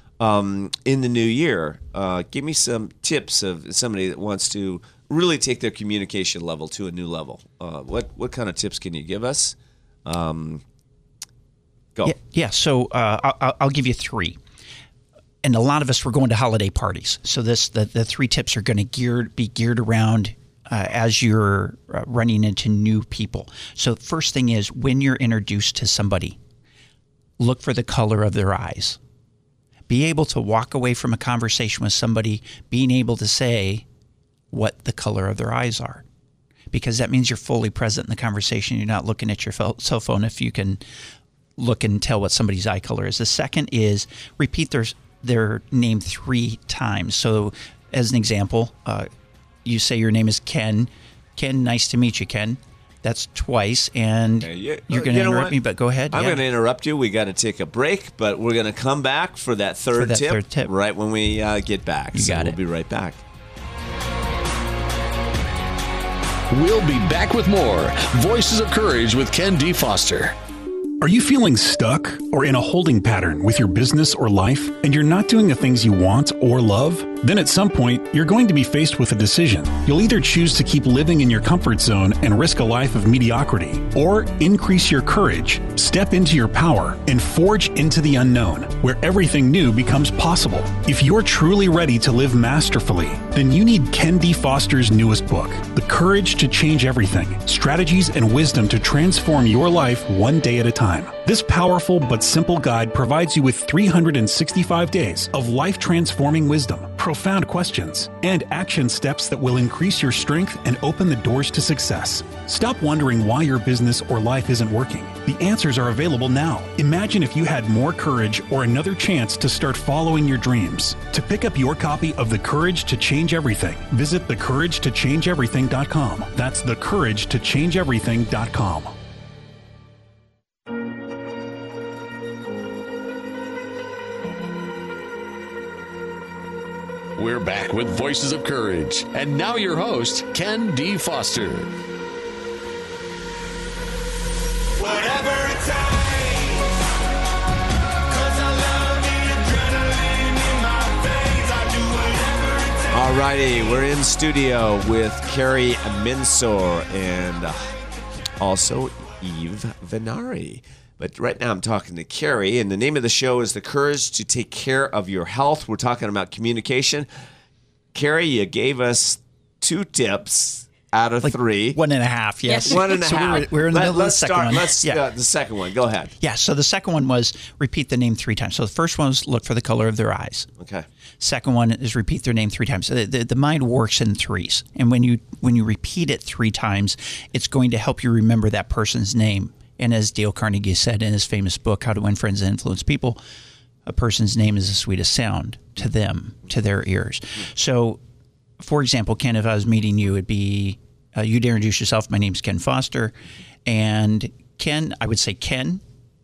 Um, in the new year, uh, give me some tips of somebody that wants to really take their communication level to a new level. Uh, what what kind of tips can you give us? Um, go. Yeah, yeah so uh, I'll, I'll give you three. And a lot of us were going to holiday parties. So this the, the three tips are going to gear, be geared around uh, as you're uh, running into new people. So first thing is, when you're introduced to somebody, look for the color of their eyes. Be able to walk away from a conversation with somebody, being able to say what the color of their eyes are. Because that means you're fully present in the conversation. You're not looking at your cell phone if you can look and tell what somebody's eye color is. The second is repeat their their name three times. So as an example, uh, you say your name is Ken. Ken, nice to meet you, Ken. That's twice, and Okay, yeah, you're uh, going to you know interrupt what? me, but go ahead. I'm yeah. going to interrupt you. We got to take a break, but we're going to come back for that third, For that tip, third tip. right when we uh, get back. You so got we'll it. be right back. We'll be back with more Voices of Courage with Ken D. Foster. Are you feeling stuck or in a holding pattern with your business or life, and you're not doing the things you want or love? Then at some point, you're going to be faced with a decision. You'll either choose to keep living in your comfort zone and risk a life of mediocrity, or increase your courage, step into your power, and forge into the unknown, where everything new becomes possible. If you're truly ready to live masterfully, then you need Ken D. Foster's newest book, The Courage to Change Everything: Strategies and Wisdom to Transform Your Life One Day at a Time. This powerful but simple guide provides you with three hundred sixty-five days of life-transforming wisdom, profound questions, and action steps that will increase your strength and open the doors to success. Stop wondering why your business or life isn't working. The answers are available now. Imagine if you had more courage or another chance to start following your dreams. To pick up your copy of The Courage to Change Everything, visit the courage to change everything dot com. That's the courage to change everything dot com. We're back with Voices of Courage. And now your host, Ken D. Foster. Whatever it takes, 'cause I love the adrenaline in my veins. I do whatever it takes. All righty, we're in studio with Carrie Minsor and uh, also Eve Venari. But right now I'm talking to Carrie, and the name of the show is The Courage to Take Care of Your Health. We're talking about communication. Carrie, you gave us two tips out of Like three. One and a half, yes. One and a so half. We were, we were in the Let, middle of the let's second start. one. Let's yeah. uh, the second one. Go ahead. yeah, so the second one was repeat the name three times. So the first one was look for the color of their eyes. Okay. Second one is repeat their name three times. So the, the, the mind works in threes. And when you when you repeat it three times, it's going to help you remember that person's name. And as Dale Carnegie said in his famous book, How to Win Friends and Influence People, a person's name is the sweetest sound to them, to their ears. So, for example, Ken, if I was meeting you, it'd be, uh, you'd introduce yourself. My name's Ken Foster. And Ken, I would say, Ken,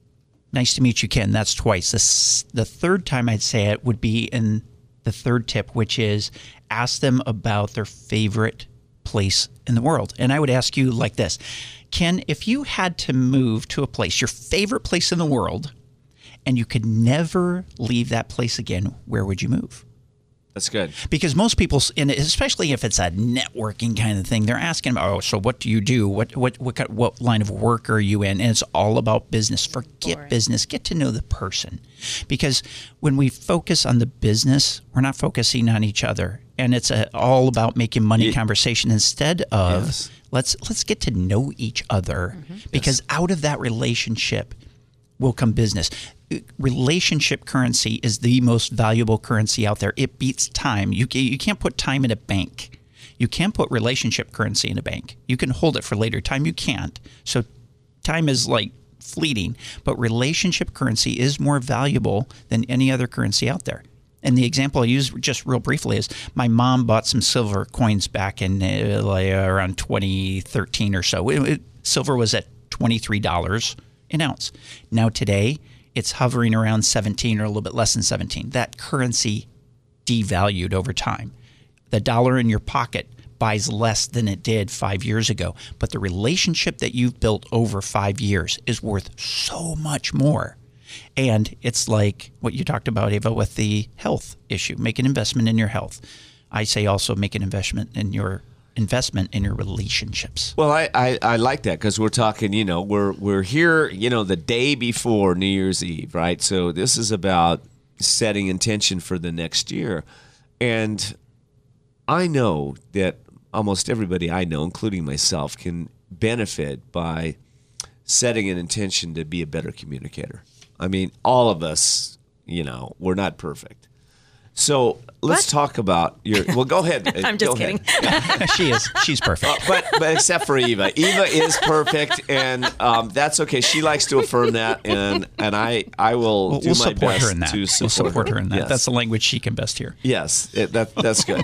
nice to meet you, Ken. That's twice. This, the third time I'd say it would be in the third tip, which is ask them about their favorite place in the world. And I would ask you like this. Ken, if you had to move to a place, your favorite place in the world, and you could never leave that place again, where would you move? That's good. Because most people, and especially if it's a networking kind of thing, they're asking about, oh, so what do you do? What what what kind- what line of work are you in? And it's all about business. Forget Boring. business. Get to know the person. Because when we focus on the business, we're not focusing on each other. And it's a, all about making money Ye- conversation instead of Yes. let's let's get to know each other. Because out of that relationship will come business. Relationship currency is the most valuable currency out there. It beats time. You ca- you can't put time in a bank. You can put relationship currency in a bank. You can hold it for later. Time you can't. So time is like fleeting, but relationship currency is more valuable than any other currency out there. And the example I use just real briefly is my mom bought some silver coins back in uh, like around twenty thirteen or so. It- it- silver was at twenty-three dollars an ounce. Now today, it's hovering around seventeen or a little bit less than seventeen. That currency devalued over time. The dollar in your pocket buys less than it did five years ago. But the relationship that you've built over five years is worth so much more. And it's like what you talked about, Ava, with the health issue. Make an investment in your health. I say also make an investment in your investment in your relationships. Well, I, I, I like that because we're talking, you know, we're we're here, you know, the day before New Year's Eve, right? So this is about setting intention for the next year. And I know that almost everybody I know, including myself, can benefit by setting an intention to be a better communicator. I mean, all of us, you know, we're not perfect. So let's What? talk about your. Well, go ahead. I'm just Go ahead. kidding. she is. She's perfect. But but except for Eva, Eva is perfect, and um, that's okay. She likes to affirm that, and and I I will We'll, do we'll my support best her in that. to We'll support, support her in that. Yes. That's the language she can best hear. yes, it, that that's good,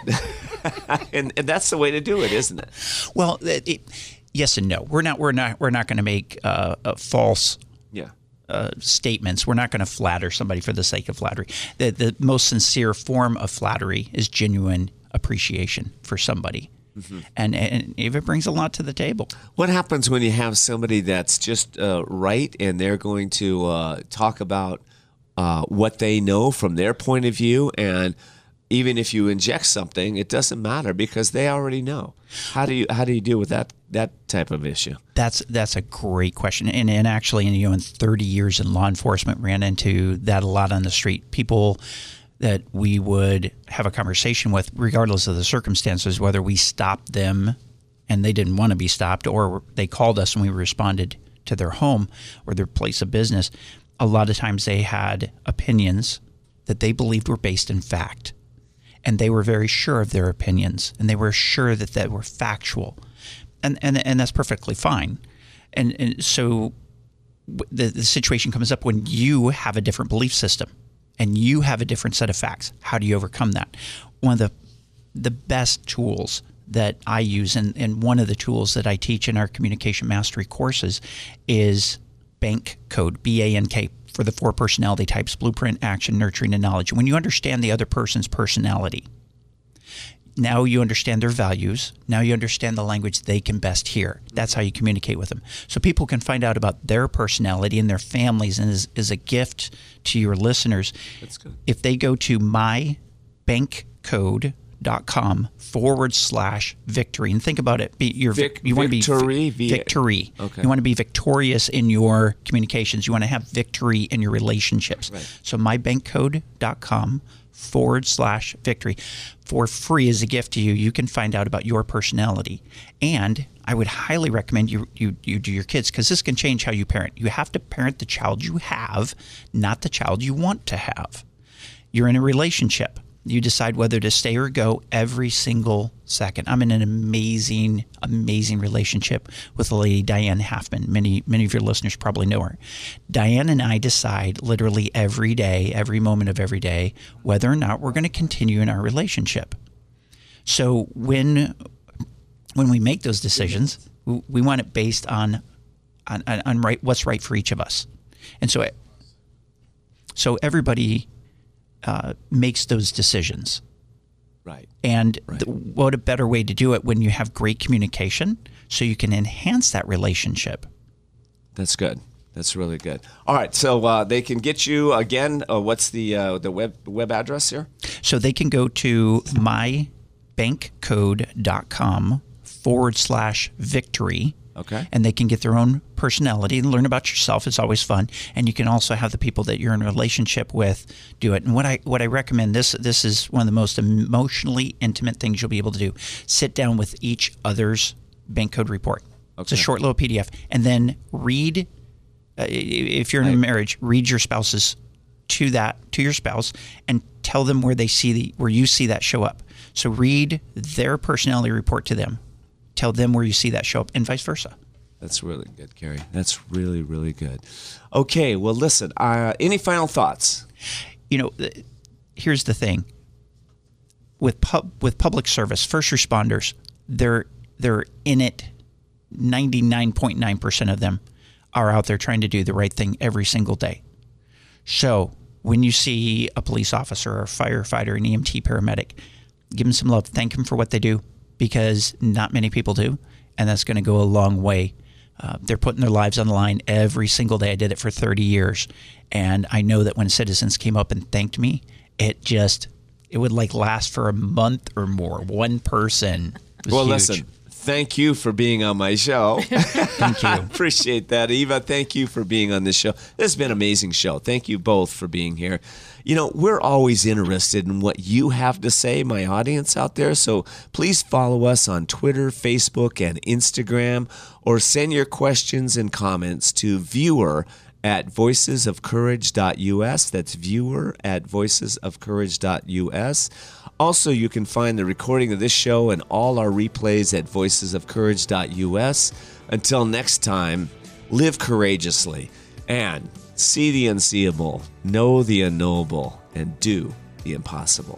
and and that's the way to do it, isn't it? Well, it, it, yes and no. We're not. We're not. We're not going to make uh, a false Yeah. uh, statements. We're not going to flatter somebody for the sake of flattery. The the most sincere form of flattery is genuine appreciation for somebody, Mm-hmm. and and Eva brings a lot to the table. What happens when you have somebody that's just uh, right and they're going to uh, talk about uh, what they know from their point of view, and even if you inject something, it doesn't matter because they already know. How do you how do you deal with that that type of issue? That's that's a great question, and and actually, you know, in thirty years in law enforcement, ran into that a lot on the street. People that we would have a conversation with, regardless of the circumstances, whether we stopped them and they didn't want to be stopped, or they called us and we responded to their home or their place of business. A lot of times they had opinions that they believed were based in fact. And they were very sure of their opinions, and they were sure that they were factual. And and, and that's perfectly fine. And, and so the, the situation comes up when you have a different belief system and you have a different set of facts. How do you overcome that? One of the the best tools that I use, and, and one of the tools that I teach in our communication mastery courses, is BANK code, B A N K, for the four personality types: blueprint, action, nurturing, and knowledge. When you understand the other person's personality, now you understand their values. Now you understand the language they can best hear. That's how you communicate with them. So people can find out about their personality and their families, and is, is a gift to your listeners. That's good. If they go to my bank code dot com forward slash victory, and think about it. Be, you're, Vic, you want to be victory, vi- victory. Okay. You want to be victorious in your communications. You want to have victory in your relationships. Right. So my bank code dot com forward slash victory. For free, as a gift to you, you can find out about your personality. And I would highly recommend you you, you do your kids, because this can change how you parent. You have to parent the child you have, not the child you want to have. You're in a relationship. You decide whether to stay or go every single second. I'm in an amazing, amazing relationship with the lady, Diane Halfman. Many, many of your listeners probably know her. Diane and I decide literally every day, every moment of every day, whether or not we're going to continue in our relationship. So when when we make those decisions, we, we want it based on on, on right, what's right for each of us. And so, so everybody Uh, makes those decisions. Right. And Right. The, what a better way to do it when you have great communication, so you can enhance that relationship. That's good. That's really good. All right, so uh, they can get you again. Uh, what's the uh, the web web address here? So they can go to my bank code dot com forward slash victory. Okay. And they can get their own personality and learn about yourself. It's always fun. And you can also have the people that you're in a relationship with do it. And what I what I recommend, this this is one of the most emotionally intimate things you'll be able to do. Sit down with each other's bank code report. Okay. It's a short little P D F. And then read, uh, if you're in a Right. marriage, read your spouse's to that, to your spouse, and tell them where they see the where you see that show up. So read their personality report to them. Tell them where you see that show up, and vice versa. That's really good, Gary. That's really, really good. Okay, well, listen, uh, any final thoughts? You know, th- here's the thing. With pub, with public service, first responders, they're they're in it. ninety-nine point nine percent of them are out there trying to do the right thing every single day. So when you see a police officer or a firefighter, an E M T paramedic, give them some love. Thank them for what they do, because not many people do, and that's going to go a long way. Uh, they're putting their lives on the line every single day. I did it for thirty years, and I know that when citizens came up and thanked me, it just, it would like last for a month or more. One person was Well, huge. listen, thank you for being on my show. Thank you. I appreciate that. Eva, thank you for being on this show. This has been an amazing show. Thank you both for being here. You know, we're always interested in what you have to say, my audience out there. So please follow us on Twitter, Facebook, and Instagram, or send your questions and comments to viewer at voices of courage dot U S. That's viewer at voices of courage dot U S. Also, you can find the recording of this show and all our replays at voices of courage dot U S. Until next time, live courageously and see the unseeable, know the unknowable, and do the impossible.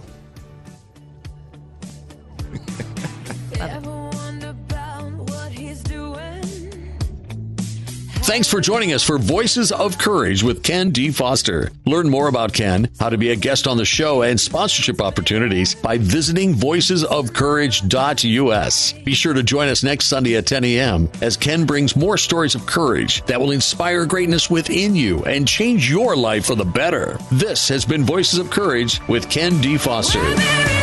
Ever wonder about what he's doing? Thanks for joining us for Voices of Courage with Ken D. Foster. Learn more about Ken, how to be a guest on the show, and sponsorship opportunities by visiting voices of courage dot U S. Be sure to join us next Sunday at ten a.m. as Ken brings more stories of courage that will inspire greatness within you and change your life for the better. This has been Voices of Courage with Ken D. Foster.